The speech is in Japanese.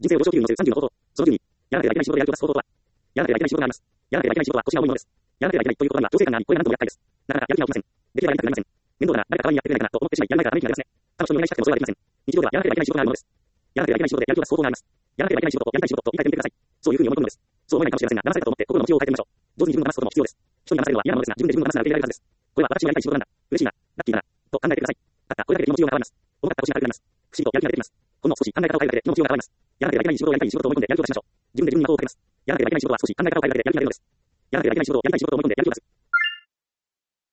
人生を上昇級に乗せ30の方法。その9に、やらなければいけない仕事でやると出す方法は、やらなければいけない仕事があります。やらなければいけない仕事は腰が重いものです。やらなければいけないということには強制感があり、これが何とも厄介です。なかなかやる気が起きません。できればやりたくなりません。面倒だな、誰か代わりにやってくれないかなと思ってしまい、やらないから姉貴になりますね。他の人にお願いしたくてもそれはできません。日常ではやらなければいけない仕事があるものです。やらなければいけない仕事でやる気を出す方法があります。やらなければいけない仕事とやりたい仕事と言い換えてみてください。そういうふうに思い込むのです。そう思えないかもしれませんが、騙されたと思って心の持ちようを変えてみましょう。上手に自分を騙すことも必要です。人に騙されるのは嫌なものですが、自分で自分を騙すなら受け入れられるはずです。これは私のやりたい仕事なんだ。嬉しいな。ラッキーだな。と考えてください。たったこれだけで気持ちようが変わります。重かった腰が軽くなります。不思議とやる気が出てきます。ほんの少し考え方を変えるだけで気持ちようが変わります。やらなければいけない仕事をやりたい仕事と思い込んでやる気を出しましょう。自分で自分に的をかけます。やらなければいけない仕事は少し考え方を変えるだけでやる気が出るのです。やらなければいけない仕事をやりたい仕事と思い込んでやる気を出す。